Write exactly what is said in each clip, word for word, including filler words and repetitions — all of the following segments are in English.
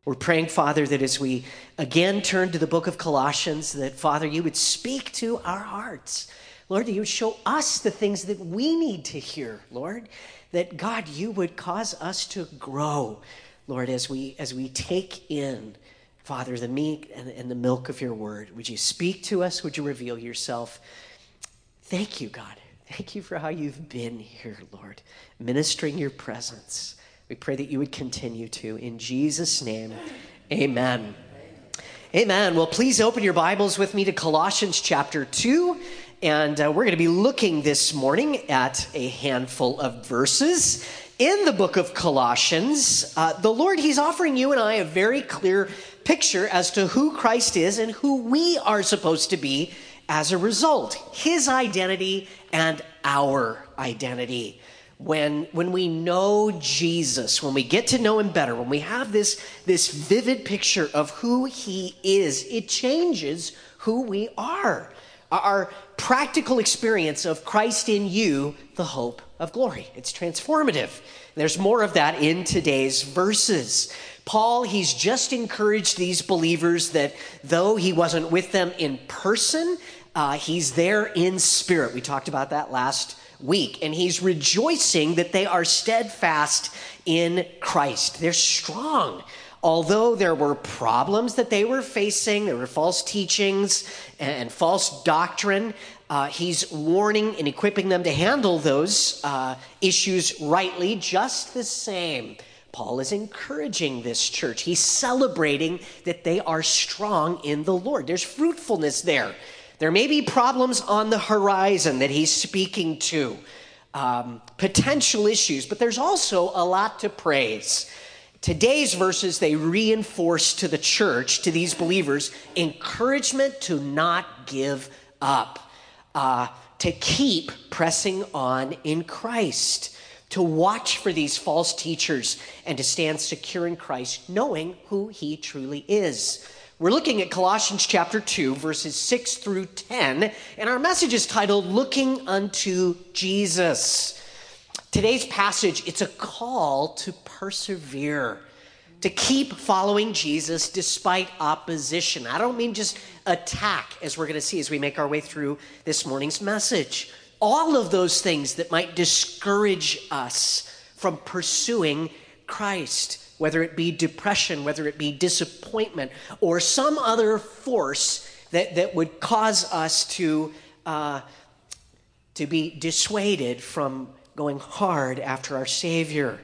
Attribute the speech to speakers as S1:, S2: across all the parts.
S1: We're praying, Father, that as we again turn to the book of Colossians, that, Father, you would speak to our hearts. Lord, that you would show us the things that we need to hear, Lord. That, God, you would cause us to grow, Lord, as we as we take in, Father, the meat and, and the milk of your word. Would you speak to us? Would you reveal yourself? Thank you, God. Thank you for how you've been here, Lord, ministering your presence. We pray that you would continue to. In Jesus' name, amen. Amen. Well, please open your Bibles with me to Colossians chapter two. And uh, we're going to be looking this morning at a handful of verses in the book of Colossians. Uh, the Lord, he's offering you and I a very clear picture as to who Christ is and who we are supposed to be as a result. His identity and our identity. When, when we know Jesus, when we get to know him better, when we have this, this vivid picture of who he is, it changes who we are. Our practical experience of Christ in you, the hope of glory. It's transformative. There's more of that in today's verses. Paul, he's just encouraged these believers that though he wasn't with them in person, uh, he's there in spirit. We talked about that last week. And he's rejoicing that they are steadfast in Christ. They're strong. Although there were problems that they were facing, there were false teachings and false doctrine, uh, he's warning and equipping them to handle those uh, issues rightly just the same. Paul is encouraging this church. He's celebrating that they are strong in the Lord. There's fruitfulness there. There may be problems on the horizon that he's speaking to, um, potential issues, but there's also a lot to praise. Today's verses, they reinforce to the church, to these believers, encouragement to not give up, uh, to keep pressing on in Christ, to watch for these false teachers and to stand secure in Christ, knowing who he truly is. We're looking at Colossians chapter two, verses six through ten, and our message is titled, Looking Unto Jesus. Today's passage, it's a call to persevere, to keep following Jesus despite opposition. I don't mean just attack, as we're going to see as we make our way through this morning's message. All of those things that might discourage us from pursuing Christ, whether it be depression, whether it be disappointment, or some other force that, that would cause us to, uh, to be dissuaded from going hard after our Savior.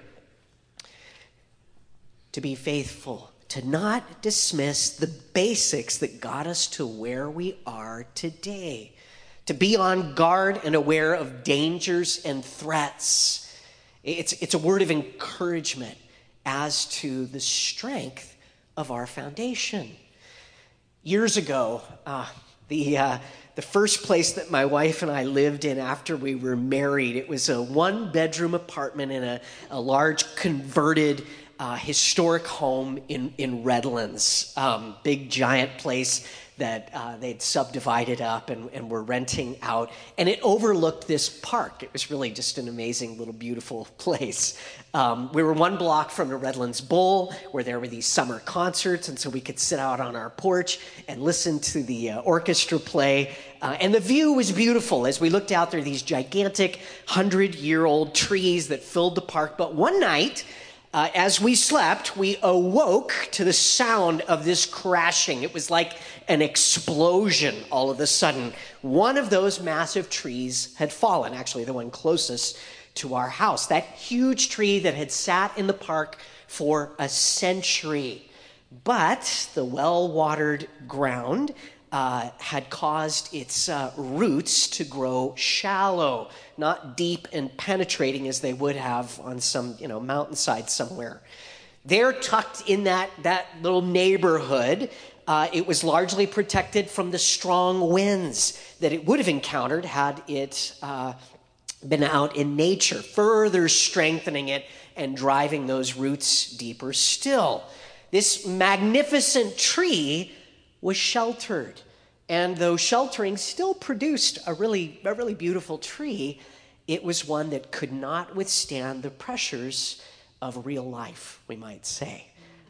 S1: To be faithful, to not dismiss the basics that got us to where we are today. To be on guard and aware of dangers and threats. It's, it's a word of encouragement as to the strength of our foundation. Years ago, uh, the uh, the first place that my wife and I lived in after we were married, it was a one-bedroom apartment in a, a large converted uh, historic home in, in Redlands. Um, big, giant place that uh, they'd subdivided up and, and were renting out. And it overlooked this park. It was really just an amazing little beautiful place. Um, we were one block from the Redlands Bowl, where there were these summer concerts, and so we could sit out on our porch and listen to the uh, orchestra play. Uh, and the view was beautiful. As we looked out there, these gigantic hundred-year-old trees that filled the park. But one night, Uh, as we slept, we awoke to the sound of this crashing. It was like an explosion all of a sudden. One of those massive trees had fallen, actually the one closest to our house. That huge tree that had sat in the park for a century. But the well-watered ground uh, had caused its uh, roots to grow shallow, not deep and penetrating as they would have on some, you know, mountainside somewhere. There, tucked in that, that little neighborhood, uh, it was largely protected from the strong winds that it would have encountered had it uh, been out in nature, further strengthening it and driving those roots deeper still. This magnificent tree was sheltered. And though sheltering still produced a really, a really beautiful tree, it was one that could not withstand the pressures of real life, we might say.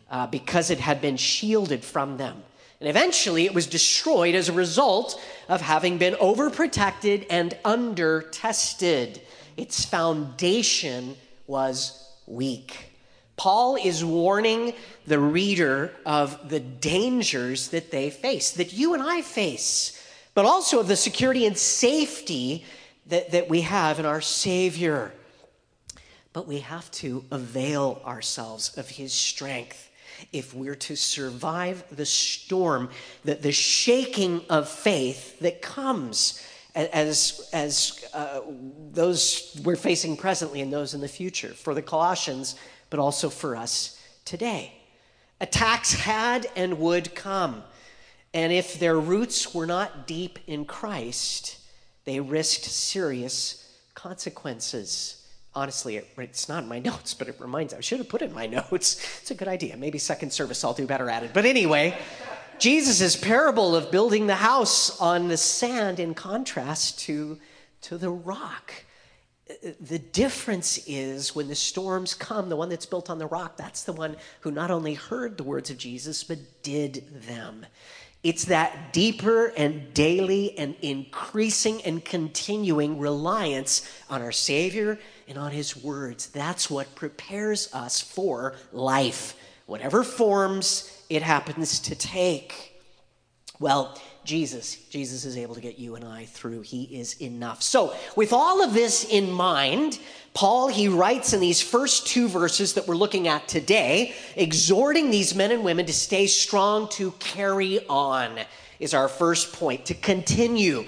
S1: uh, because it had been shielded from them. And eventually it was destroyed as a result of having been overprotected and under-tested. Its foundation was weak. Paul is warning the reader of the dangers that they face, that you and I face, but also of the security and safety that, that we have in our Savior. But we have to avail ourselves of his strength if we're to survive the storm, the, the shaking of faith that comes as, as uh, those we're facing presently and those in the future, for the Colossians, but also for us today. Attacks had and would come, and if their roots were not deep in Christ, they risked serious consequences. Honestly, it, it's not in my notes, but it reminds me. I should have put it in my notes. It's a good idea. Maybe second service I'll do better at it. But anyway, Jesus' parable of building the house on the sand in contrast to, to the rock. The difference is when the storms come, the one that's built on the rock, that's the one who not only heard the words of Jesus, but did them. It's that deeper and daily and increasing and continuing reliance on our Savior and on his words. That's what prepares us for life, whatever forms it happens to take. Well, Jesus, Jesus is able to get you and I through. He is enough. So with all of this in mind, Paul, he writes in these first two verses that we're looking at today, exhorting these men and women to stay strong, to carry on, is our first point, to continue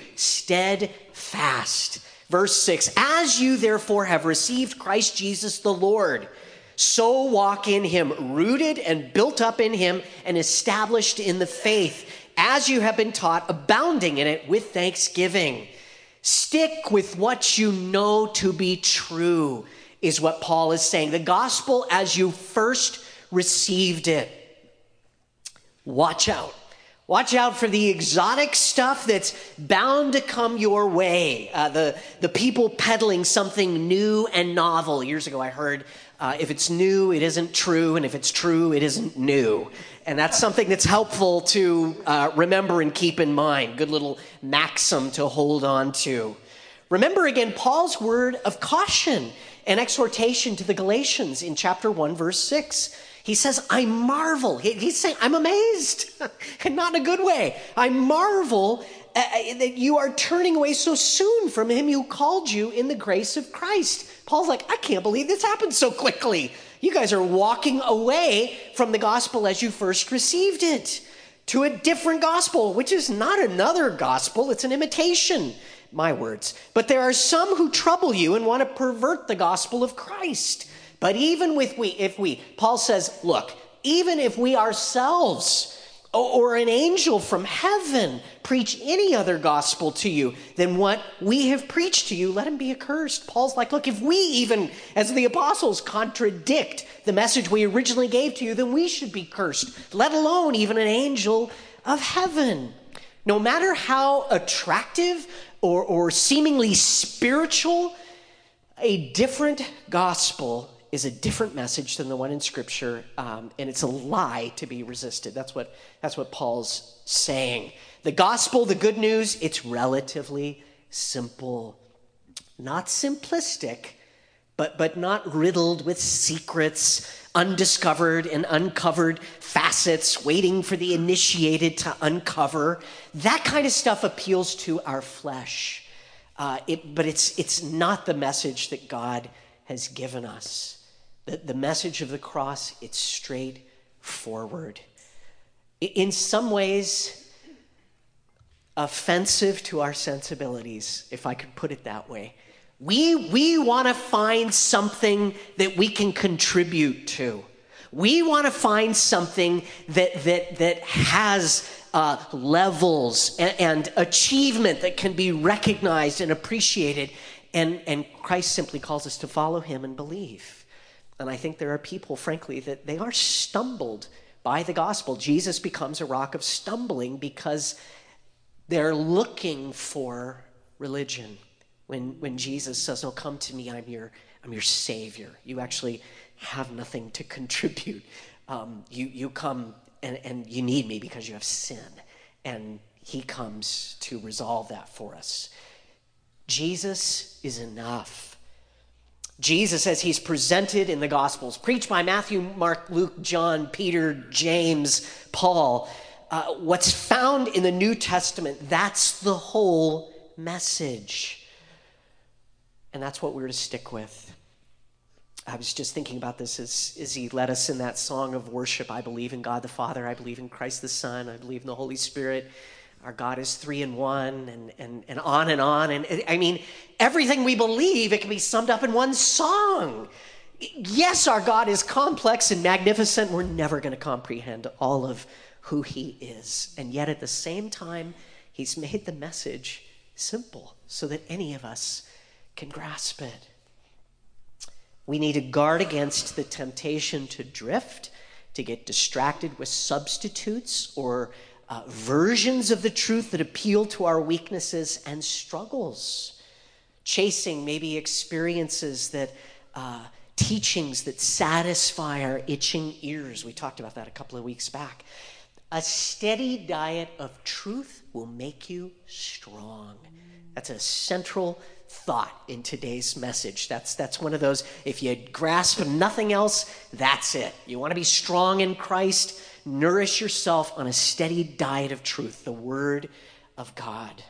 S1: steadfast. Verse six, as you therefore have received Christ Jesus the Lord, so walk in him, rooted and built up in him and established in the faith, as you have been taught, abounding in it with thanksgiving. Stick with what you know to be true, is what Paul is saying. The gospel as you first received it. Watch out. Watch out for the exotic stuff that's bound to come your way. Uh, the, the people peddling something new and novel. Years ago I heard, uh, if it's new, it isn't true, and if it's true, it isn't new. And that's something that's helpful to uh, remember and keep in mind. Good little maxim to hold on to. Remember again Paul's word of caution and exhortation to the Galatians in chapter one, verse six. He says, I marvel. He, he's saying, I'm amazed, and not in a good way. I marvel uh, that you are turning away so soon from him who called you in the grace of Christ. Paul's like, I can't believe this happened so quickly. You guys are walking away from the gospel as you first received it to a different gospel, which is not another gospel. It's an imitation, my words. But there are some who trouble you and want to pervert the gospel of Christ. But even with we, if we, Paul says, look, even if we ourselves or an angel from heaven preach any other gospel to you than what we have preached to you, let him be accursed. Paul's like, look, if we even, as the apostles, contradict the message we originally gave to you, then we should be cursed, let alone even an angel of heaven. No matter how attractive or, or seemingly spiritual, a different gospel is a different message than the one in Scripture, um, and it's a lie to be resisted. That's what, that's what Paul's saying. The gospel, the good news, it's relatively simple. Not simplistic, but, but not riddled with secrets, undiscovered and uncovered facets, waiting for the initiated to uncover. That kind of stuff appeals to our flesh. Uh, it, but it's, it's not the message that God has given us. The, the message of the cross, it's straightforward. In some ways, offensive to our sensibilities, if I could put it that way. We, we want to find something that we can contribute to. We want to find something that, that, that has uh, levels and, and achievement that can be recognized and appreciated. And, and Christ simply calls us to follow him and believe. And I think there are people, frankly, that they are stumbled by the gospel. Jesus becomes a rock of stumbling because they're looking for religion. When, when Jesus says, no, come to me, I'm your, I'm your Savior. You actually have nothing to contribute Um, you, you come and, and you need me because you have sin. And he comes to resolve that for us. Jesus is enough. Jesus, as he's presented in the Gospels, preached by Matthew, Mark, Luke, John, Peter, James, Paul, uh, what's found in the New Testament, that's the whole message. And that's what we're to stick with. I was just thinking about this as, as he led us in that song of worship. I believe in God the Father. I believe in Christ the Son. I believe in the Holy Spirit. Our God is three in one, and, and, and on and on. And I mean, everything we believe, it can be summed up in one song. Yes, our God is complex and magnificent. We're never going to comprehend all of who he is. And yet at the same time, he's made the message simple so that any of us can grasp it. We need to guard against the temptation to drift, to get distracted with substitutes or uh, versions of the truth that appeal to our weaknesses and struggles, chasing maybe experiences that, uh, teachings that satisfy our itching ears. We talked about that a couple of weeks back. A steady diet of truth will make you strong. That's a central thought in today's message. That's that's one of those, if you grasp nothing else, that's it. You want to be strong in Christ, nourish yourself on a steady diet of truth, the Word of God.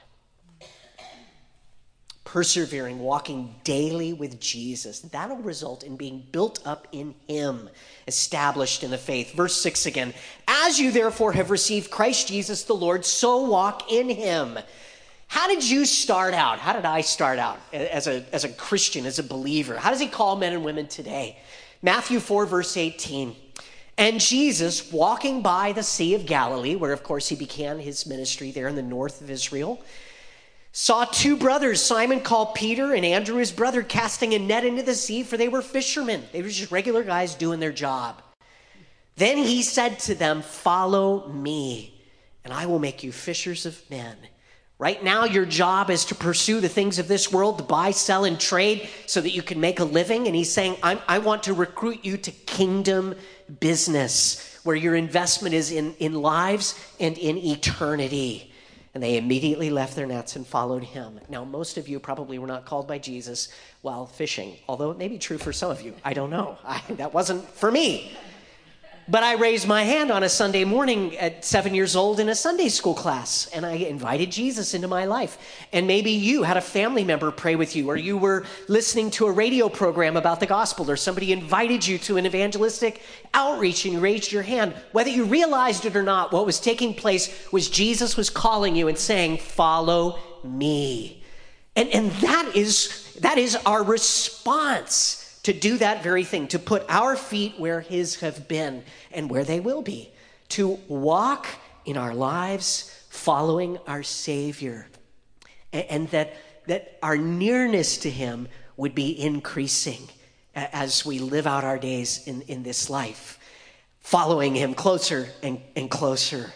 S1: Persevering, walking daily with Jesus, that'll result in being built up in him, established in the faith. Verse six again, as you therefore have received Christ Jesus the Lord, so walk in him. How did you start out? How did I start out as a, as a Christian, as a believer? How does he call men and women today? Matthew four, verse eighteen. And Jesus, walking by the Sea of Galilee, where of course he began his ministry there in the north of Israel, saw two brothers, Simon called Peter and Andrew his brother, casting a net into the sea, for they were fishermen. They were just regular guys doing their job. Then he said to them, follow me, and I will make you fishers of men. Right now, your job is to pursue the things of this world, to buy, sell, and trade so that you can make a living. And he's saying, I'm, I want to recruit you to kingdom business, where your investment is in, in lives and in eternity. And they immediately left their nets and followed him. Now, most of you probably were not called by Jesus while fishing, although it may be true for some of you. I don't know. I, that wasn't for me. But I raised my hand on a Sunday morning at seven years old in a Sunday school class, and I invited Jesus into my life. And maybe you had a family member pray with you, or you were listening to a radio program about the gospel, or somebody invited you to an evangelistic outreach and you raised your hand. Whether you realized it or not, what was taking place was Jesus was calling you and saying, follow me. And, and that is, that is our response to do that very thing, to put our feet where his have been and where they will be, to walk in our lives following our Savior, and, and that, that our nearness to him would be increasing as we live out our days in, in this life, following him closer and, and closer.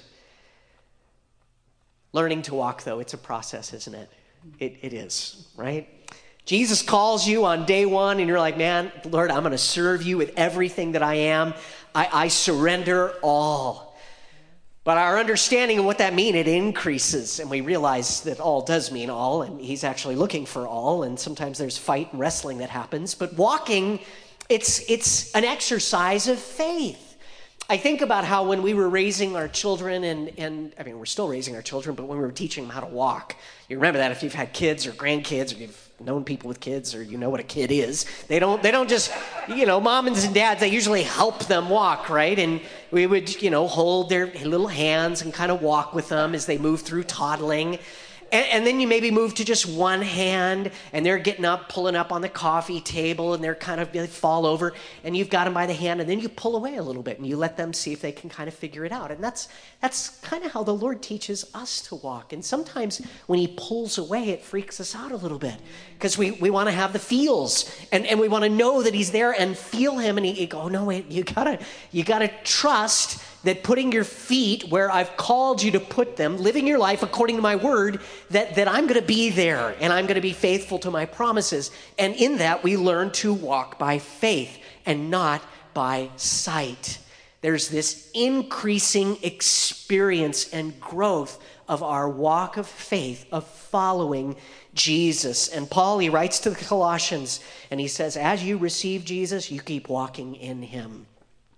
S1: Learning to walk, though, it's a process, isn't it? It, it is, right? Jesus calls you on day one and you're like, man, Lord, I'm going to serve you with everything that I am. I, I surrender all. But our understanding of what that means, it increases. And we realize that all does mean all, and he's actually looking for all. And sometimes there's fight and wrestling that happens. But walking, it's, it's an exercise of faith. I think about how when we were raising our children, and, and I mean, we're still raising our children, but when we were teaching them how to walk, you remember that if you've had kids or grandkids, or you've known people with kids, or you know what a kid is. They don't, they don't just, you know, moms and dads, they usually help them walk, right? And we would, you know, hold their little hands and kind of walk with them as they move through toddling. And, and then you maybe move to just one hand, and they're getting up, pulling up on the coffee table, and they're kind of, they fall over, and you've got them by the hand, and then you pull away a little bit, and you let them see if they can kind of figure it out. And that's that's kind of how the Lord teaches us to walk. And sometimes when he pulls away, it freaks us out a little bit, because we, we want to have the feels, and, and we want to know that he's there and feel him, and he, he go, oh, no, wait, you gotta, you gotta trust that putting your feet where I've called you to put them, living your life according to my word, that, that I'm going to be there and I'm going to be faithful to my promises. And in that, we learn to walk by faith and not by sight. there's this increasing experience and growth of our walk of faith, of following Jesus. And Paul, he writes to the Colossians, and he says, as you receive Jesus, you keep walking in him.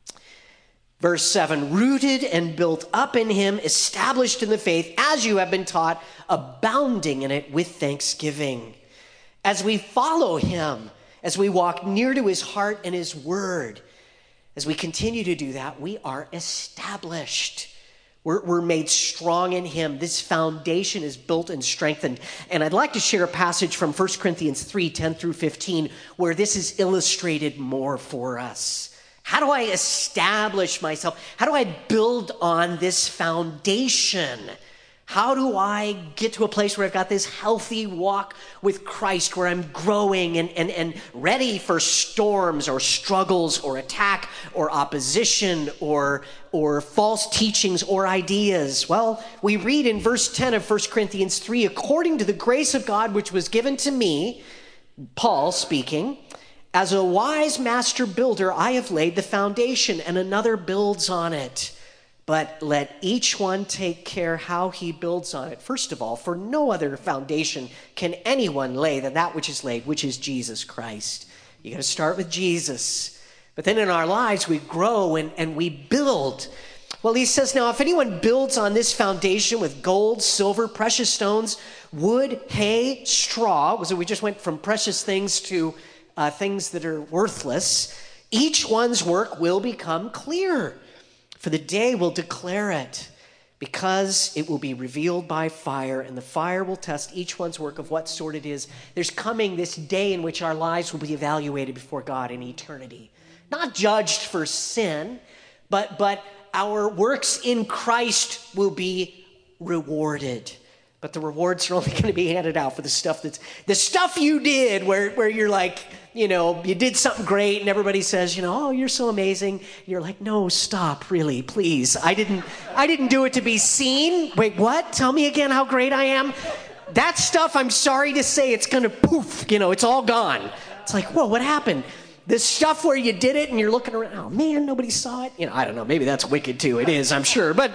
S1: Verse seven, rooted and built up in him, established in the faith, as you have been taught, abounding in it with thanksgiving. As we follow him, as we walk near to his heart and his word, as we continue to do that, we are established. We're, we're made strong in him. This foundation is built and strengthened. And I'd like to share a passage from First Corinthians three, ten through fifteen, where this is illustrated more for us. How do I establish myself? How do I build on this foundation? How do I get to a place where I've got this healthy walk with Christ, where I'm growing and, and, and ready for storms or struggles or attack or opposition or, or false teachings or ideas? Well, we read in verse ten of First Corinthians three, according to the grace of God which was given to me, Paul speaking, as a wise master builder, I have laid the foundation and another builds on it. But let each one take care how he builds on it. First of all, for no other foundation can anyone lay than that which is laid, which is Jesus Christ. You got to start with Jesus. But then in our lives, we grow and, and we build. Well, he says, now, if anyone builds on this foundation with gold, silver, precious stones, wood, hay, straw, so we just went from precious things to uh, things that are worthless, each one's work will become clear. For the day will declare it, because it will be revealed by fire, and the fire will test each one's work of what sort it is. There's coming this day in which our lives will be evaluated before God in eternity. Not judged for sin, but, but our works in Christ will be rewarded. But the rewards are only going to be handed out for the stuff that's, the stuff you did where, where you're like, you know, you did something great and everybody says, you know, oh, you're so amazing. You're like, no, stop, really, please. I didn't, I didn't do it to be seen. Wait, what? Tell me again how great I am. That stuff, I'm sorry to say, it's going to poof, you know, it's all gone. It's like, whoa, what happened? This stuff where you did it and you're looking around, oh man, nobody saw it. You know, I don't know, maybe that's wicked too. It is, I'm sure. But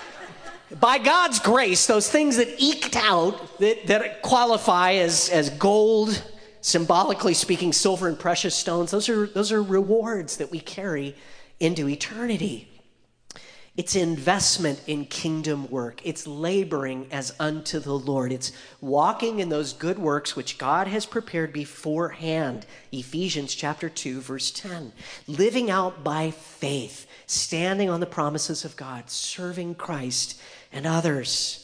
S1: by God's grace, those things that eked out, that, that qualify as, as gold, symbolically speaking, silver and precious stones, those are, those are rewards that we carry into eternity. It's investment in kingdom work. It's laboring as unto the Lord. It's walking in those good works which God has prepared beforehand. Ephesians chapter two, verse ten. Living out by faith, standing on the promises of God, serving Christ and others.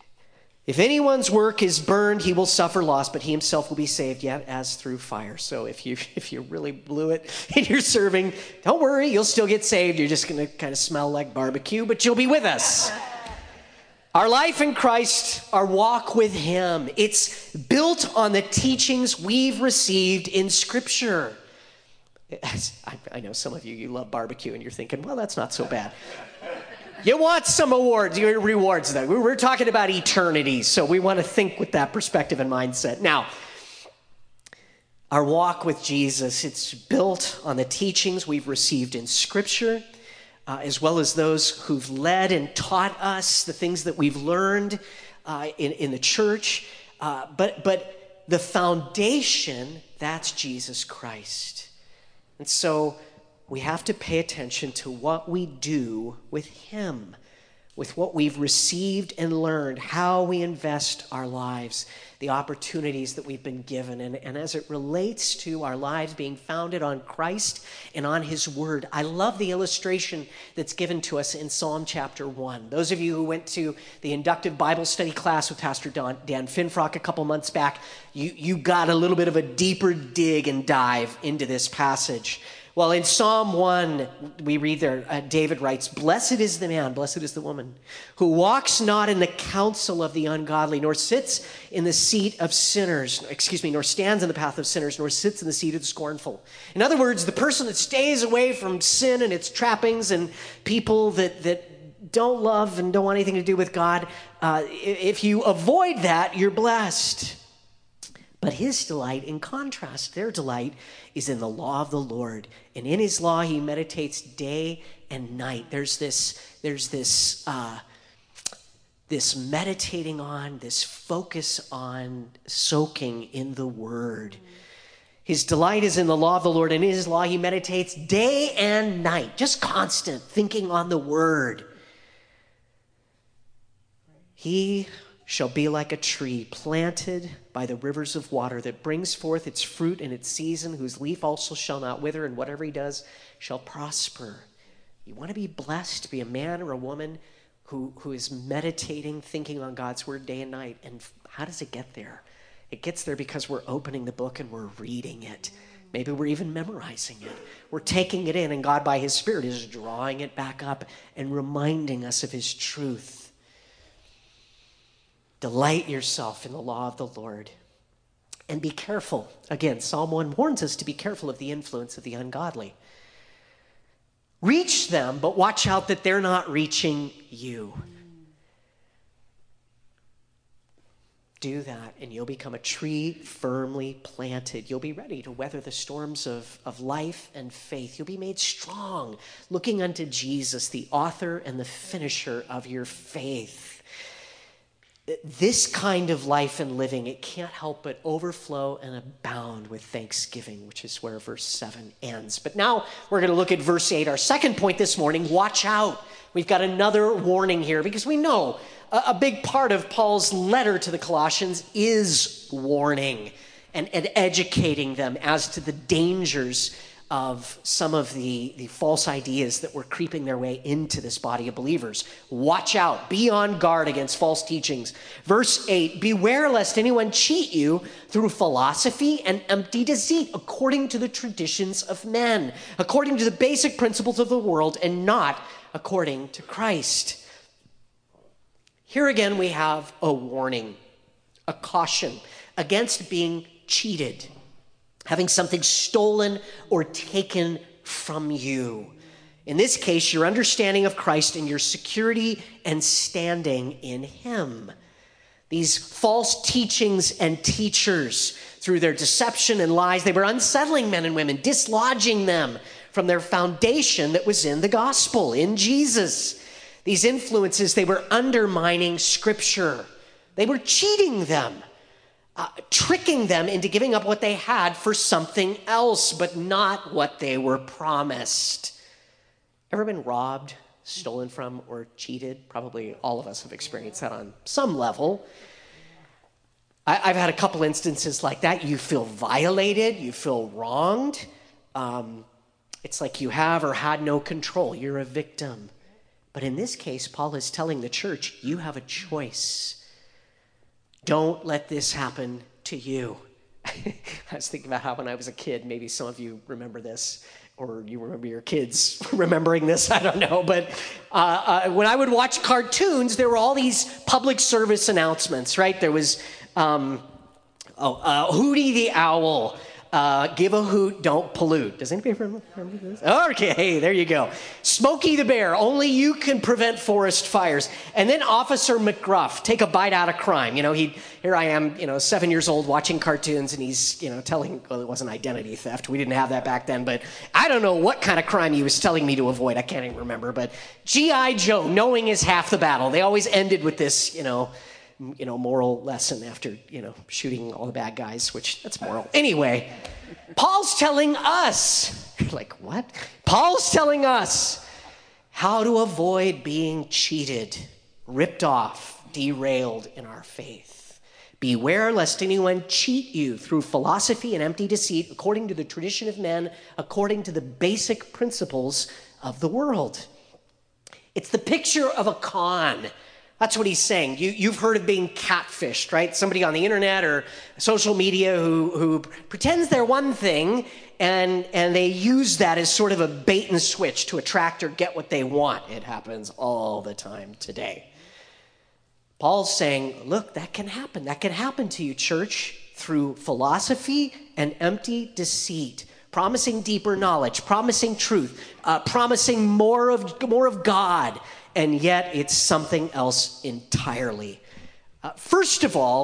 S1: If anyone's work is burned, he will suffer loss, but he himself will be saved, yet as through fire. So if you if you really blew it and you're serving, don't worry, you'll still get saved. You're just going to kind of smell like barbecue, but you'll be with us. Our life in Christ, our walk with him, it's built on the teachings we've received in Scripture. I, I know some of you, you love barbecue, and you're thinking, well, that's not so bad. You want some awards, your rewards, though. We're talking about eternity, so we want to think with that perspective and mindset. Now, our walk with Jesus, it's built on the teachings we've received in Scripture, uh, as well as those who've led and taught us, the things that we've learned uh, in, in the church. Uh, but, but the foundation, that's Jesus Christ. And so we have to pay attention to what we do with him, with what we've received and learned, how we invest our lives, the opportunities that we've been given. And, and as it relates to our lives being founded on Christ and on his word, I love the illustration that's given to us in Psalm chapter one. Those of you who went to the inductive Bible study class with Pastor Don, Dan Finfrock a couple months back, you, you got a little bit of a deeper dig and dive into this passage. Well, in Psalm one, we read there, uh, David writes, "Blessed is the man, blessed is the woman, who walks not in the counsel of the ungodly, nor sits in the seat of sinners, excuse me, nor stands in the path of sinners, nor sits in the seat of the scornful." In other words, the person that stays away from sin and its trappings and people that, that don't love and don't want anything to do with God, uh, if you avoid that, you're blessed. But his delight, in contrast, their delight is in the law of the Lord. And in his law, he meditates day and night. There's this, there's this, uh, this meditating on, this focus on soaking in the word. His delight is in the law of the Lord, and in his law, he meditates day and night, just constant thinking on the word. He shall be like a tree planted by the rivers of water that brings forth its fruit in its season, whose leaf also shall not wither, and whatever he does shall prosper. You want to be blessed, be a man or a woman who, who is meditating, thinking on God's word day and night. And how does it get there? It gets there because we're opening the book and we're reading it. Maybe we're even memorizing it. We're taking it in, and God by his Spirit is drawing it back up and reminding us of his truth. Delight yourself in the law of the Lord. And be careful. Again, Psalm one warns us to be careful of the influence of the ungodly. Reach them, but watch out that they're not reaching you. Do that, and you'll become a tree firmly planted. You'll be ready to weather the storms of, of life and faith. You'll be made strong, looking unto Jesus, the author and the finisher of your faith. This kind of life and living, it can't help but overflow and abound with thanksgiving, which is where verse seven ends. But now we're going to look at verse eight, our second point this morning. Watch out. We've got another warning here, because we know a, a big part of Paul's letter to the Colossians is warning and, and educating them as to the dangers of some of the, the false ideas that were creeping their way into this body of believers. Watch out. Be on guard against false teachings. Verse eight, beware lest anyone cheat you through philosophy and empty deceit, according to the traditions of men, according to the basic principles of the world, and not according to Christ. Here again we have a warning, a caution against being cheated, having something stolen or taken from you. In this case, your understanding of Christ and your security and standing in him. These false teachings and teachers, through their deception and lies, they were unsettling men and women, dislodging them from their foundation that was in the gospel, in Jesus. These influences, they were undermining Scripture. They were cheating them. Uh, tricking them into giving up what they had for something else, but not what they were promised. Ever been robbed, stolen from, or cheated? Probably all of us have experienced that on some level. I, I've had a couple instances like that. You feel violated, you feel wronged. Um, it's like you have or had no control. You're a victim. But in this case, Paul is telling the church, you have a choice. Don't let this happen to you. I was thinking about how when I was a kid, maybe some of you remember this, or you remember your kids remembering this, I don't know. But uh, uh, when I would watch cartoons, there were all these public service announcements, right? There was, um, oh, uh, Hootie the Owl. Uh, give a hoot, don't pollute. Does anybody remember, remember this? Okay, hey, there you go. Smokey the Bear, only you can prevent forest fires. And then Officer McGruff, take a bite out of crime. You know, he here I am, you know, seven years old watching cartoons, and he's, you know, telling, well, it wasn't identity theft. We didn't have that back then, but I don't know what kind of crime he was telling me to avoid. I can't even remember. But G I Joe, knowing is half the battle. They always ended with this, you know, you know, moral lesson after, you know, shooting all the bad guys, which that's moral. Anyway, Paul's telling us, like what? Paul's telling us how to avoid being cheated, ripped off, derailed in our faith. Beware lest anyone cheat you through philosophy and empty deceit, according to the tradition of men, according to the basic principles of the world. It's the picture of a con. That's what he's saying. You, you've heard of being catfished, right? Somebody on the internet or social media who, who pretends they're one thing, and, and they use that as sort of a bait and switch to attract or get what they want. It happens all the time today. Paul's saying, look, that can happen. That can happen to you, church, through philosophy and empty deceit. Promising deeper knowledge, promising truth, uh, promising more of, more of God, and yet it's something else entirely. Uh, first of all,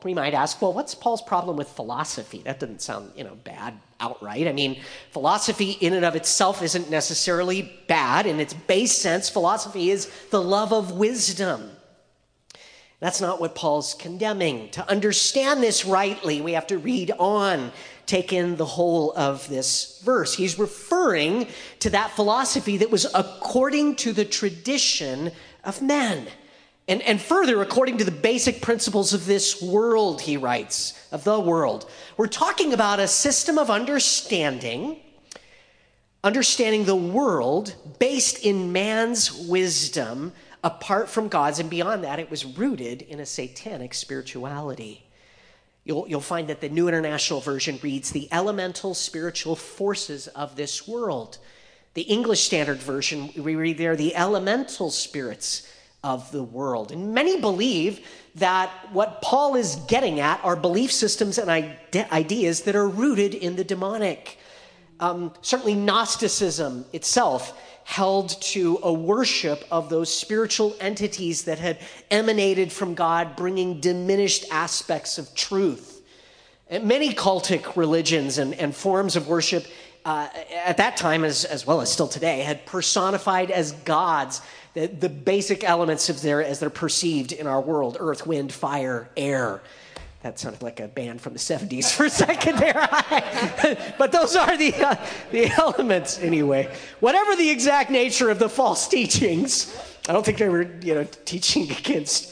S1: we might ask, well, what's Paul's problem with philosophy? That doesn't sound, you know, bad outright. I mean, philosophy in and of itself isn't necessarily bad. In its base sense, philosophy is the love of wisdom. That's not what Paul's condemning. To understand this rightly, we have to read on, take in the whole of this verse. He's referring to that philosophy that was according to the tradition of men. And, and further, according to the basic principles of this world, he writes, of the world. We're talking about a system of understanding, understanding the world based in man's wisdom, apart from God's, and beyond that, it was rooted in a satanic spirituality. You'll, you'll find that the New International Version reads, the elemental spiritual forces of this world. The English Standard Version, we read there, the elemental spirits of the world. And many believe that what Paul is getting at are belief systems and ide- ideas that are rooted in the demonic. Um, certainly Gnosticism itself held to a worship of those spiritual entities that had emanated from God, bringing diminished aspects of truth. And many cultic religions and, and forms of worship uh, at that time, as, as well as still today, had personified as gods the, the basic elements of their, as they're perceived in our world: earth, wind, fire, air. That sounded like a band from the seventies for a second there. But those are the, uh, the elements anyway. Whatever the exact nature of the false teachings, I don't think they were, you know, teaching against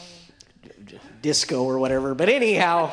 S1: disco or whatever. But anyhow,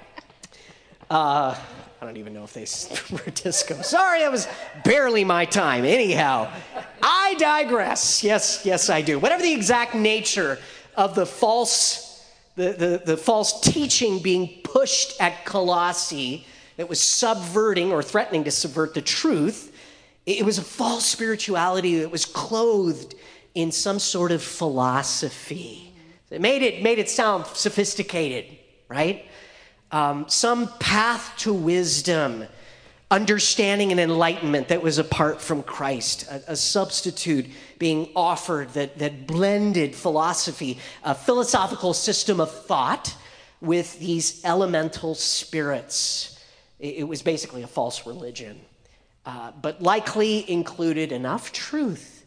S1: uh, I don't even know if they were disco. Sorry, that was barely my time. Anyhow, I digress. Yes, yes, I do. Whatever the exact nature of the false The, the, the false teaching being pushed at Colossae that was subverting or threatening to subvert the truth, it was a false spirituality that was clothed in some sort of philosophy. It made it, made it sound sophisticated, right? Um, some path to wisdom, understanding and enlightenment that was apart from Christ, a, a substitute being offered that, that blended philosophy, a philosophical system of thought with these elemental spirits. It, it was basically a false religion, uh, but likely included enough truth,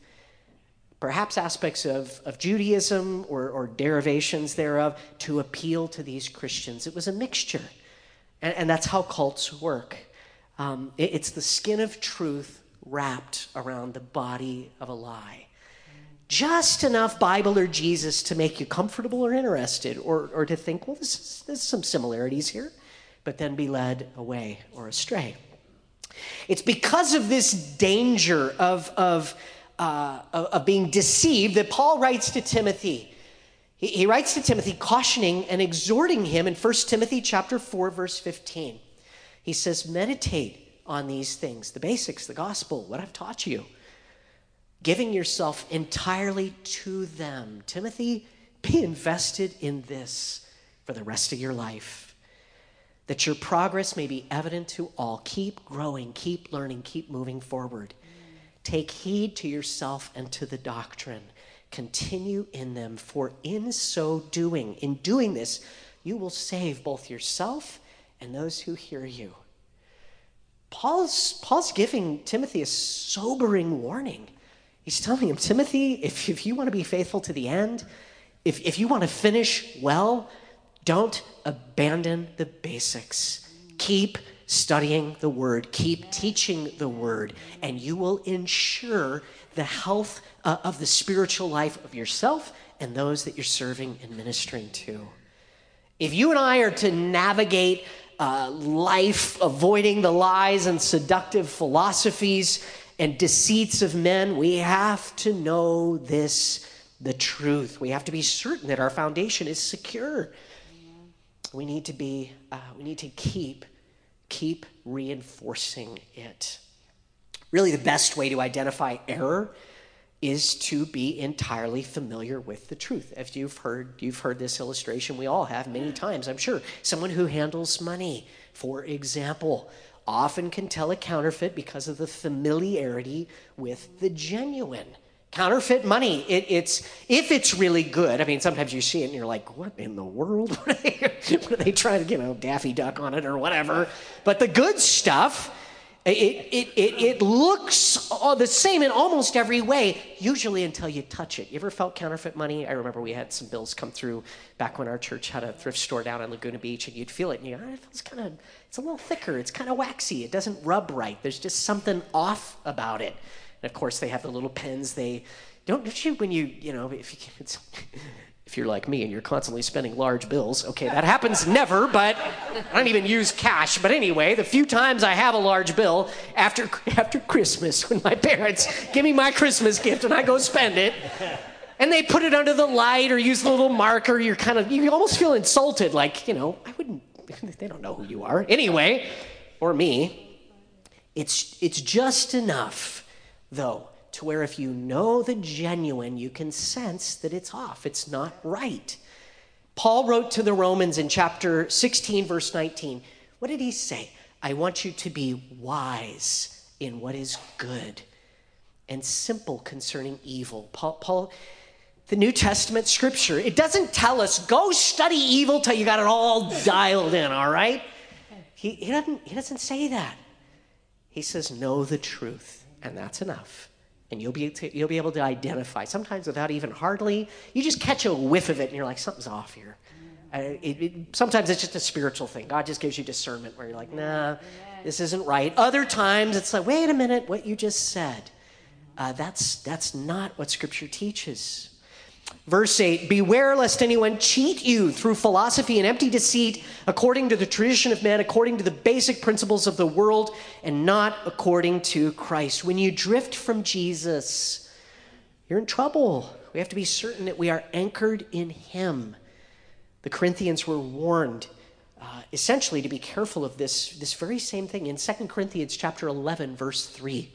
S1: perhaps aspects of, of Judaism or, or derivations thereof, to appeal to these Christians. It was a mixture, and, and that's how cults work. Um, it, it's the skin of truth wrapped around the body of a lie. Just enough Bible or Jesus to make you comfortable or interested, or, or to think, well, this is, there's some similarities here, but then be led away or astray. It's because of this danger of, of, uh, of being deceived that Paul writes to Timothy. He, he writes to Timothy cautioning and exhorting him in First Timothy chapter four, verse fifteen. He says, meditate on these things, the basics, the gospel, what I've taught you, giving yourself entirely to them. Timothy, be invested in this for the rest of your life, that your progress may be evident to all. Keep growing, keep learning, keep moving forward. Take heed to yourself and to the doctrine. Continue in them, for in so doing, in doing this, you will save both yourself and those who hear you. Paul's, Paul's giving Timothy a sobering warning. He's telling him, Timothy, if, if you want to be faithful to the end, if, if you want to finish well, don't abandon the basics. Keep studying the word. Keep teaching the word, and you will ensure the health uh, of the spiritual life of yourself and those that you're serving and ministering to. If you and I are to navigate uh, life avoiding the lies and seductive philosophies and deceits of men, we have to know this, the truth. We have to be certain that our foundation is secure. We need to be, uh, we need to keep, keep reinforcing it. Really, the best way to identify error is to be entirely familiar with the truth. If you've heard, you've heard this illustration, we all have many times, I'm sure. Someone who handles money, for example, often can tell a counterfeit because of the familiarity with the genuine. Counterfeit money, it, it's if it's really good. I mean, sometimes you see it and you're like, what in the world? What are they, what are they trying to, you know, Daffy Duck on it or whatever? But the good stuff, it it it, it looks all the same in almost every way, usually until you touch it. You ever felt counterfeit money? I remember we had some bills come through back when our church had a thrift store down in Laguna Beach, and you'd feel it, and you go, oh, it feels kind of, it's a little thicker, it's kind of waxy, it doesn't rub right. There's just something off about it. And of course, they have the little pens. They don't, don't you when you, you know, if, you, it's, if you're like me and you're constantly spending large bills, okay, that happens never, but I don't even use cash. But anyway, the few times I have a large bill after after Christmas, when my parents give me my Christmas gift and I go spend it, and they put it under the light or use the little marker, you're kind of, you almost feel insulted, like, you know, I wouldn't, they don't know who you are. Anyway, or me, it's it's just enough, though, to where if you know the genuine, you can sense that it's off. It's not right. Paul wrote to the Romans in chapter sixteen, verse nineteen. What did he say? I want you to be wise in what is good and simple concerning evil. Paul, Paul, the New Testament scripture, it doesn't tell us, go study evil till you got it all dialed in, all right? He, he, doesn't, he doesn't say that. He says, know the truth. And that's enough. And you'll be, to, you'll be able to identify, sometimes without even hardly, you just catch a whiff of it and you're like, something's off here. Uh, it, it, sometimes it's just a spiritual thing. God just gives you discernment where you're like, nah, this isn't right. Other times it's like, wait a minute, what you just said, uh, that's, that's not what Scripture teaches. Verse eight, beware lest anyone cheat you through philosophy and empty deceit, according to the tradition of men, according to the basic principles of the world, and not according to Christ. When you drift from Jesus, you're in trouble. We have to be certain that we are anchored in him. The Corinthians were warned, uh, essentially, to be careful of this, this very same thing. In Second Corinthians chapter eleven, verse three,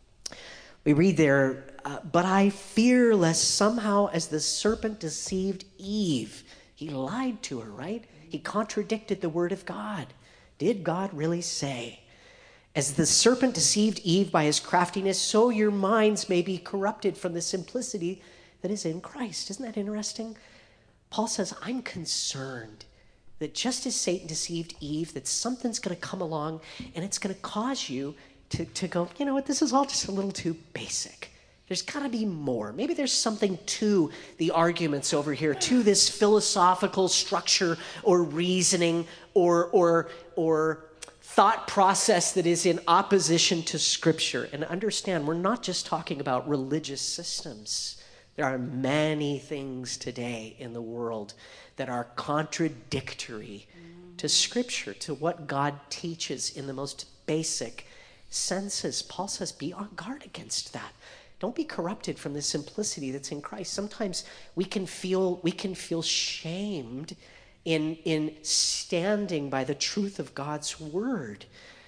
S1: we read there, uh, but I fear lest somehow as the serpent deceived Eve, he lied to her, right? He contradicted the word of God. Did God really say, as the serpent deceived Eve by his craftiness, so your minds may be corrupted from the simplicity that is in Christ. Isn't that interesting? Paul says, I'm concerned that just as Satan deceived Eve, that something's going to come along and it's going to cause you To, to go, you know what, this is all just a little too basic. There's got to be more. Maybe there's something to the arguments over here, to this philosophical structure or reasoning or, or, or thought process that is in opposition to Scripture. And understand, we're not just talking about religious systems. There are many things today in the world that are contradictory to Scripture, to what God teaches in the most basic senses. Paul says, be on guard against that. Don't be corrupted from the simplicity that's in Christ. Sometimes we can feel we can feel shamed in, in standing by the truth of God's word,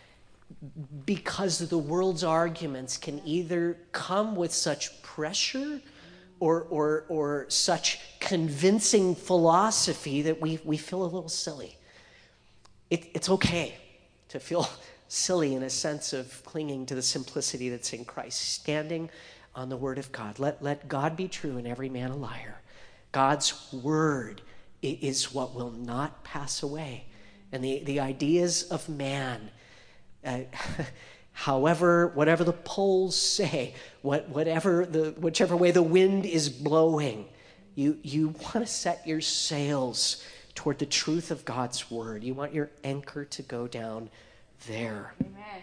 S1: because the world's arguments can either come with such pressure or or or such convincing philosophy that we we feel a little silly. It, it's okay to feel silly in a sense of clinging to the simplicity that's in Christ, standing on the word of God. Let, let God be true and every man a liar. God's word is what will not pass away. And the, the ideas of man, uh, however, whatever the polls say, what, whatever the, whichever way the wind is blowing, you, you want to set your sails toward the truth of God's word. You want your anchor to go down there. Amen.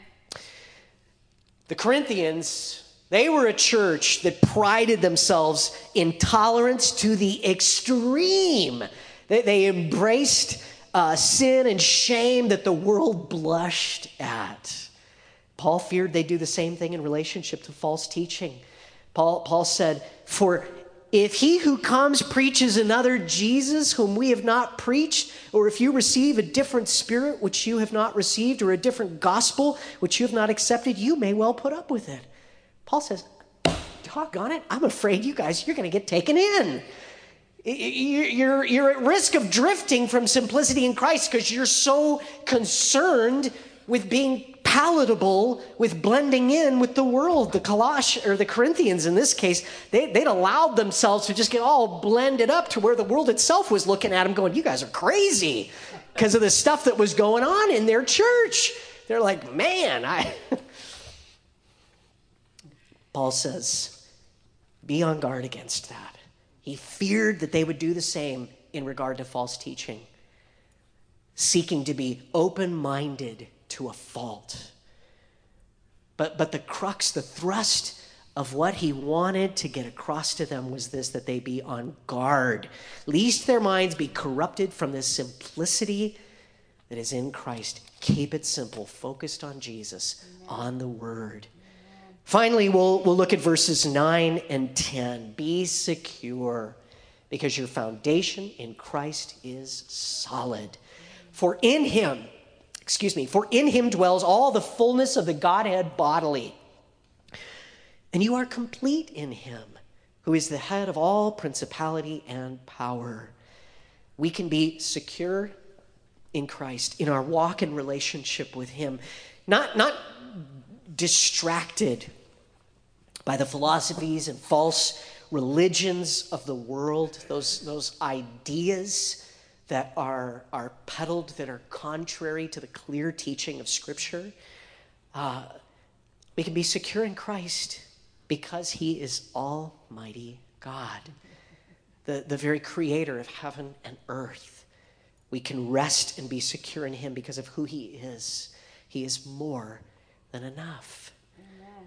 S1: The Corinthians, they were a church that prided themselves in tolerance to the extreme. They, they embraced uh, sin and shame that the world blushed at. Paul feared they'd do the same thing in relationship to false teaching. Paul, Paul said, for if he who comes preaches another Jesus whom we have not preached, or if you receive a different spirit which you have not received, or a different gospel which you have not accepted, you may well put up with it. Paul says, doggone it, I'm afraid you guys, you're going to get taken in. You're, you're at risk of drifting from simplicity in Christ because you're so concerned with being palatable with blending in with the world. The Colossians, or the Corinthians in this case, they, they'd allowed themselves to just get all blended up to where the world itself was looking at them going, you guys are crazy, because of the stuff that was going on in their church. They're like, man, I... Paul says, be on guard against that. He feared that they would do the same in regard to false teaching, seeking to be open-minded to a fault. But, but the crux, the thrust of what he wanted to get across to them was this, that they be on guard, lest their minds be corrupted from the simplicity that is in Christ. Keep it simple, focused on Jesus, Amen. On the Word. Amen. Finally, we'll, we'll look at verses nine and ten. Be secure, because your foundation in Christ is solid. For in him, excuse me, for in him dwells all the fullness of the Godhead bodily. And you are complete in him, who is the head of all principality and power. We can be secure in Christ, in our walk and relationship with him, not, not distracted by the philosophies and false religions of the world, those, those ideas that are, are peddled, that are contrary to the clear teaching of Scripture. Uh, we can be secure in Christ because he is Almighty God, the, the very creator of heaven and earth. We can rest and be secure in him because of who he is. He is more than enough. Amen.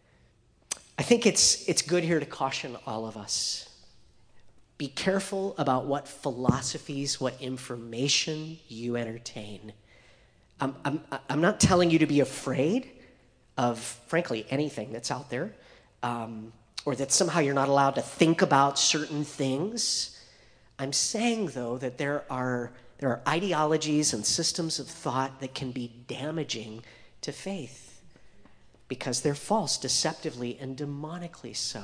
S1: I think it's, it's good here to caution all of us. Be careful about what philosophies, what information you entertain. I'm, I'm, I'm not telling you to be afraid of, frankly, anything that's out there, um, or that somehow you're not allowed to think about certain things. I'm saying, though, that there are, there are ideologies and systems of thought that can be damaging to faith because they're false, deceptively, and demonically so.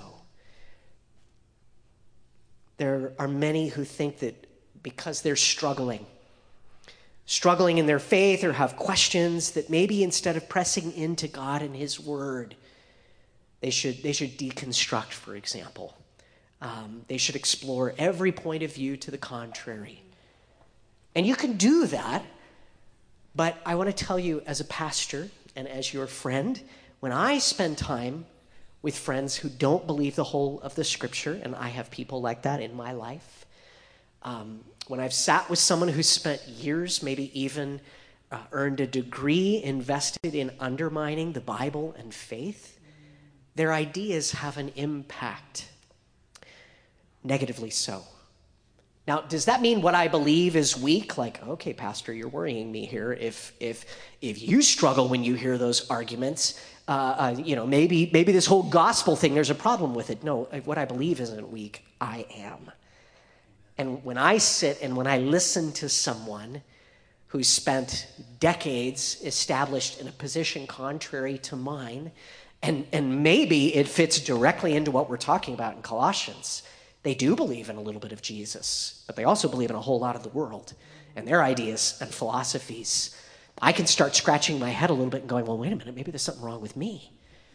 S1: There are many who think that because they're struggling, struggling in their faith or have questions, that maybe instead of pressing into God and his word, they should, they should deconstruct, for example. Um, they should explore every point of view to the contrary. And you can do that, but I want to tell you as a pastor and as your friend, when I spend time with friends who don't believe the whole of the Scripture, and I have people like that in my life. Um, when I've sat with someone who's spent years, maybe even uh, earned a degree invested in undermining the Bible and faith, their ideas have an impact, negatively so. Now, does that mean what I believe is weak? Like, okay, Pastor, you're worrying me here. If if if you struggle when you hear those arguments, uh, uh, you know, maybe maybe this whole gospel thing, there's a problem with it. No, what I believe isn't weak. I am. And when I sit and when I listen to someone who's spent decades established in a position contrary to mine, and and maybe it fits directly into what we're talking about in Colossians. They do believe in a little bit of Jesus, but they also believe in a whole lot of the world and their ideas and philosophies. I can start scratching my head a little bit and going, well, wait a minute, maybe there's something wrong with me.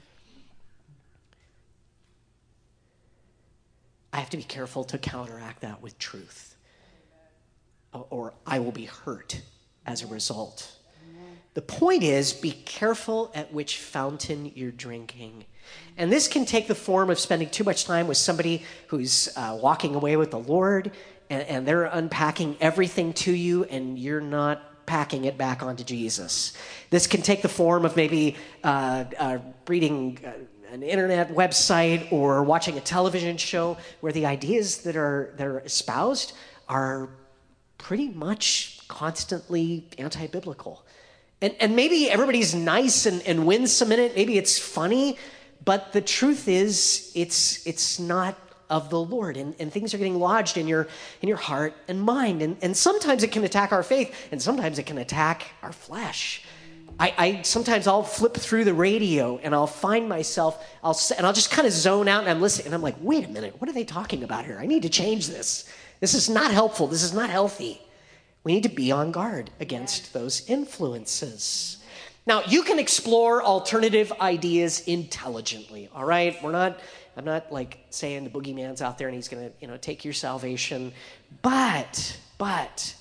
S1: I have to be careful to counteract that with truth, or I will be hurt as a result. The point is, be careful at which fountain you're drinking. And this can take the form of spending too much time with somebody who's uh, walking away with the Lord, and, and they're unpacking everything to you, and you're not packing it back onto Jesus. This can take the form of maybe uh, uh, reading uh, an internet website or watching a television show where the ideas that are, that are espoused are pretty much constantly anti-biblical. And, and maybe everybody's nice and, and winsome in it. Maybe it's funny. But the truth is, it's it's not of the Lord. And, and things are getting lodged in your in your heart and mind. And, and sometimes it can attack our faith. And sometimes it can attack our flesh. I, I sometimes I'll flip through the radio and I'll find myself, I'll and I'll just kind of zone out and I'm listening. And I'm like, wait a minute, what are they talking about here? I need to change this. This is not helpful. This is not healthy. We need to be on guard against those influences. Now, you can explore alternative ideas intelligently, all right? We're not, I'm not like saying the boogeyman's out there and he's going to, you know, take your salvation. But, but,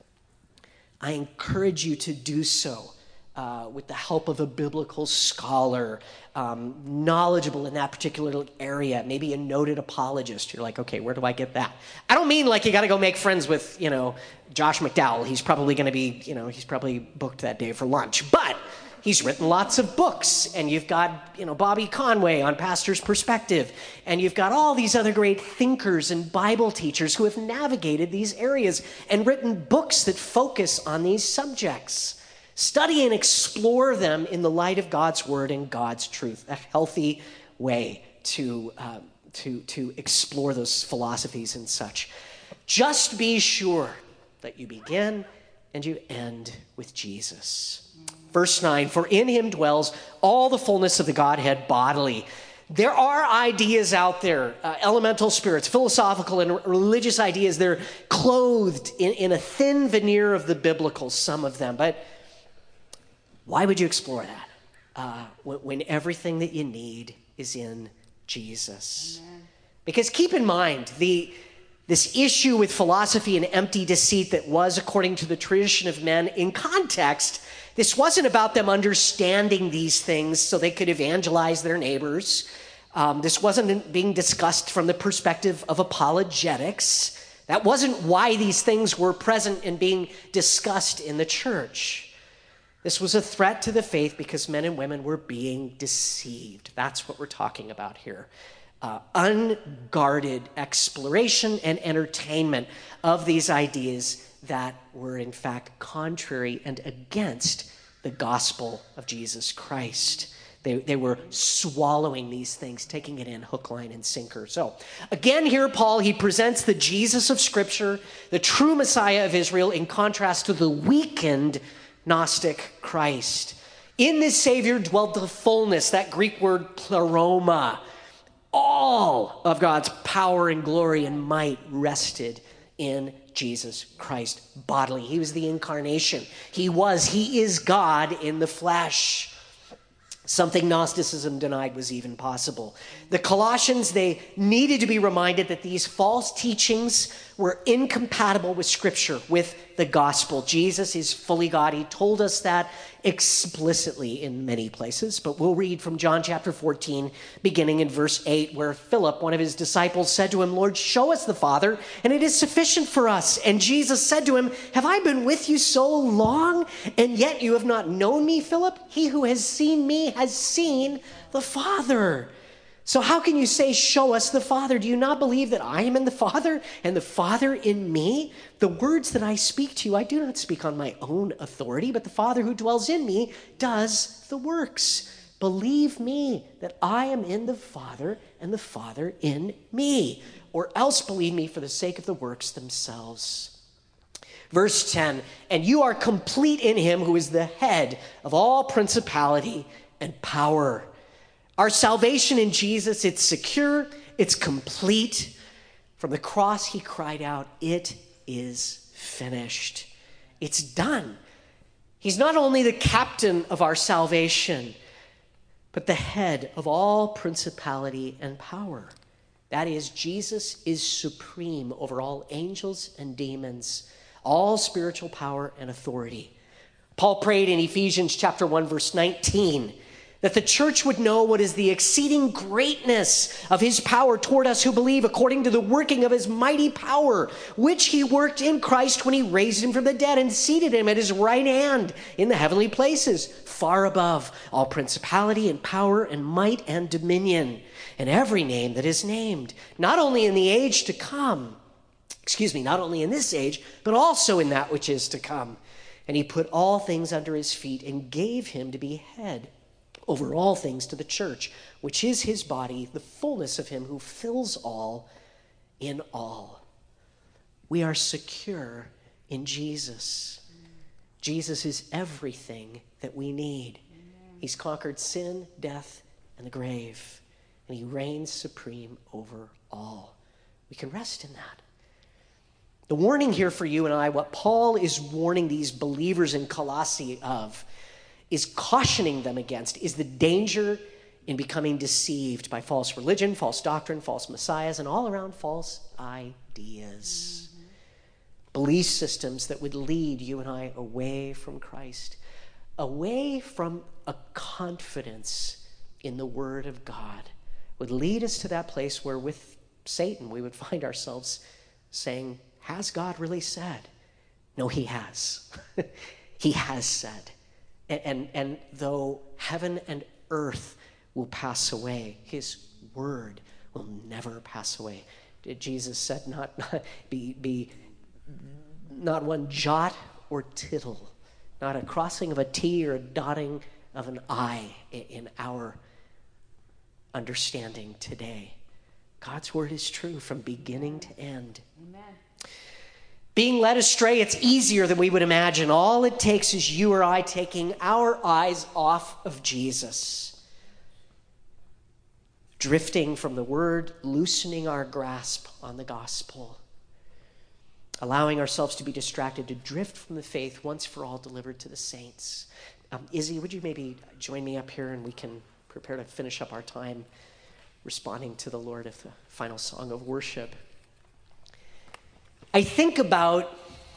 S1: I encourage you to do so uh, with the help of a biblical scholar, um, knowledgeable in that particular area, maybe a noted apologist. You're like, okay, where do I get that? I don't mean like you got to go make friends with, you know, Josh McDowell. He's probably going to be, you know, he's probably booked that day for lunch. But he's written lots of books, and you've got, you know, Bobby Conway on Pastor's Perspective, and you've got all these other great thinkers and Bible teachers who have navigated these areas and written books that focus on these subjects. Study and explore them in the light of God's word and God's truth, a healthy way to, uh, to, to explore those philosophies and such. Just be sure that you begin and you end with Jesus. Verse nine, for in him dwells all the fullness of the Godhead bodily. There are ideas out there, uh, elemental spirits, philosophical and religious ideas. They're clothed in, in a thin veneer of the biblical, some of them. But why would you explore that uh, when, when everything that you need is in Jesus? Amen. Because keep in mind, the this issue with philosophy and empty deceit that was, according to the tradition of men, in context, this wasn't about them understanding these things so they could evangelize their neighbors. Um, this wasn't being discussed from the perspective of apologetics. That wasn't why these things were present and being discussed in the church. This was a threat to the faith because men and women were being deceived. That's what we're talking about here. Uh, unguarded exploration and entertainment of these ideas that were in fact contrary and against the gospel of Jesus Christ. They, they were swallowing these things, taking it in hook, line, and sinker. So again here, Paul, he presents the Jesus of Scripture, the true Messiah of Israel, in contrast to the weakened Gnostic Christ. In this Savior dwelt the fullness, that Greek word pleroma. All of God's power and glory and might rested in Jesus Christ bodily. He was the incarnation. He was, he is God in the flesh. Something Gnosticism denied was even possible. The Colossians, they needed to be reminded that these false teachings were incompatible with Scripture, with the gospel. Jesus is fully God. He told us that explicitly in many places, but we'll read from John chapter fourteen, beginning in verse eight, where Philip, one of his disciples, said to him, Lord, show us the Father, and it is sufficient for us. And Jesus said to him, have I been with you so long, and yet you have not known me, Philip? He who has seen me has seen the Father. So how can you say, show us the Father? Do you not believe that I am in the Father and the Father in me? The words that I speak to you, I do not speak on my own authority, but the Father who dwells in me does the works. Believe me that I am in the Father and the Father in me, or else believe me for the sake of the works themselves. Verse ten, and you are complete in him who is the head of all principality and power. Our salvation in Jesus, it's secure, it's complete. From the cross, he cried out, it is finished. It's done. He's not only the captain of our salvation, but the head of all principality and power. That is, Jesus is supreme over all angels and demons, all spiritual power and authority. Paul prayed in Ephesians chapter one, verse nineteen, that the church would know what is the exceeding greatness of his power toward us who believe, according to the working of his mighty power, which he worked in Christ when he raised him from the dead and seated him at his right hand in the heavenly places, far above all principality and power and might and dominion, and every name that is named, not only in the age to come, excuse me, not only in this age, but also in that which is to come. And he put all things under his feet and gave him to be head over all things to the church, which is his body, the fullness of him who fills all in all. We are secure in Jesus. Jesus is everything that we need. He's conquered sin, death, and the grave, and he reigns supreme over all. We can rest in that. The warning here for you and I, what Paul is warning these believers in Colossae of, is cautioning them against is the danger in becoming deceived by false religion, false doctrine, false messiahs, and all around false ideas. Mm-hmm. Belief systems that would lead you and I away from Christ, away from a confidence in the Word of God, would lead us to that place where with Satan we would find ourselves saying, has God really said? No, he has. He has said. And, and, and though heaven and earth will pass away, his word will never pass away. Jesus said not, not be, be not one jot or tittle, not a crossing of a T or a dotting of an I in our understanding today. God's word is true from beginning to end. Amen. Being led astray, it's easier than we would imagine. All it takes is you or I taking our eyes off of Jesus, drifting from the word, loosening our grasp on the gospel, allowing ourselves to be distracted, to drift from the faith once for all delivered to the saints. Um, Izzy, would you maybe join me up here and we can prepare to finish up our time responding to the Lord of the final song of worship. I think about,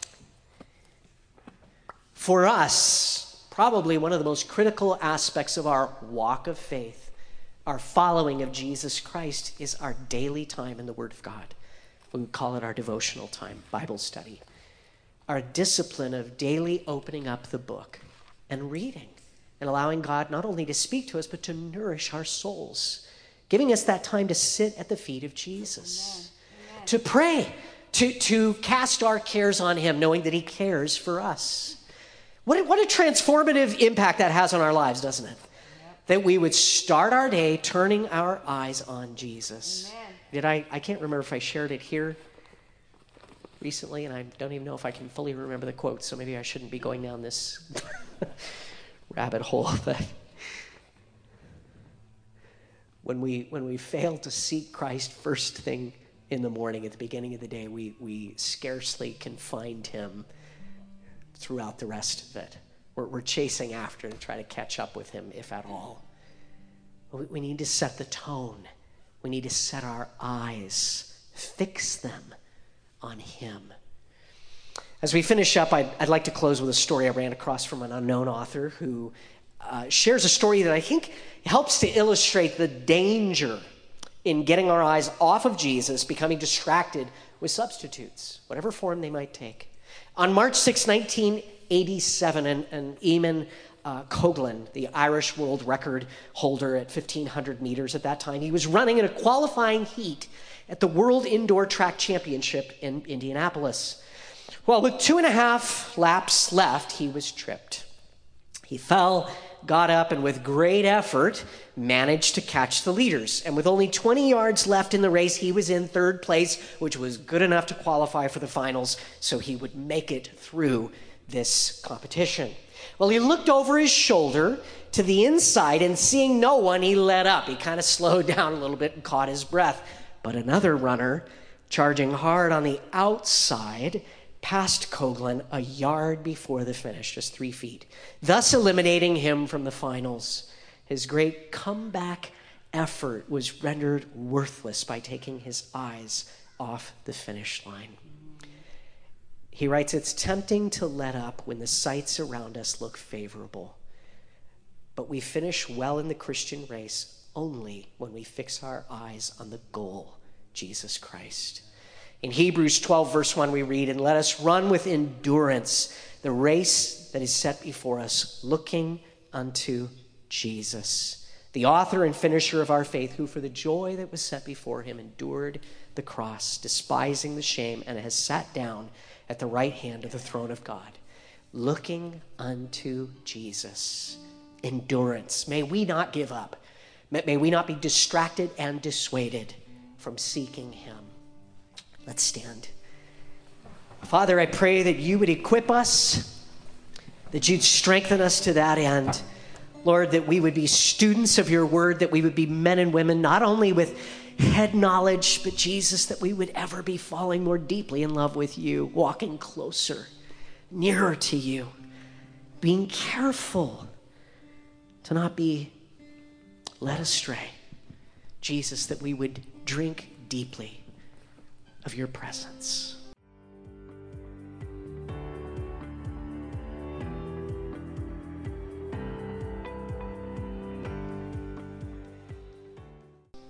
S1: for us, probably one of the most critical aspects of our walk of faith, our following of Jesus Christ, is our daily time in the Word of God. We would call it our devotional time, Bible study. Our discipline of daily opening up the book and reading and allowing God not only to speak to us, but to nourish our souls, giving us that time to sit at the feet of Jesus, Amen. Amen. To pray, to, to cast our cares on him, knowing that he cares for us. What a, what a transformative impact that has on our lives, doesn't it? Yep. That we would start our day turning our eyes on Jesus. Amen. Did I, I can't remember if I shared it here recently, and I don't even know if I can fully remember the quote, so maybe I shouldn't be going down this rabbit hole. But when we when we fail to seek Christ first thing in the morning at the beginning of the day, we we scarcely can find him throughout the rest of it. We're, we're chasing after to try to catch up with him, if at all. We, we need to set the tone. We need to set our eyes, fix them on him. As we finish up, I'd, I'd like to close with a story I ran across from an unknown author who uh, shares a story that I think helps to illustrate the danger in getting our eyes off of Jesus, becoming distracted with substitutes, whatever form they might take. On March sixth, nineteen eighty-seven, and, and Eamon uh, Coghlan, the Irish world record holder at fifteen hundred meters at that time, he was running in a qualifying heat at the World Indoor Track Championship in Indianapolis. Well, with two and a half laps left, he was tripped. He fell, got up, and with great effort, managed to catch the leaders. And with only twenty yards left in the race, he was in third place, which was good enough to qualify for the finals, so he would make it through this competition. Well, he looked over his shoulder to the inside, and seeing no one, he let up. He kind of slowed down a little bit and caught his breath. But another runner, charging hard on the outside, passed Coghlan a yard before the finish, just three feet, thus eliminating him from the finals. His great comeback effort was rendered worthless by taking his eyes off the finish line. He writes, "It's tempting to let up when the sights around us look favorable, but we finish well in the Christian race only when we fix our eyes on the goal, Jesus Christ." In Hebrews twelve, verse one, we read, "And let us run with endurance the race that is set before us, looking unto Jesus, the author and finisher of our faith, who for the joy that was set before him endured the cross, despising the shame, and has sat down at the right hand of the throne of God." Looking unto Jesus. Endurance. May we not give up. May we not be distracted and dissuaded from seeking him. Let's stand. Father, I pray that you would equip us, that you'd strengthen us to that end. Lord, that we would be students of your word, that we would be men and women, not only with head knowledge, but Jesus, that we would ever be falling more deeply in love with you, walking closer, nearer to you, being careful to not be led astray. Jesus, that we would drink deeply of your presence.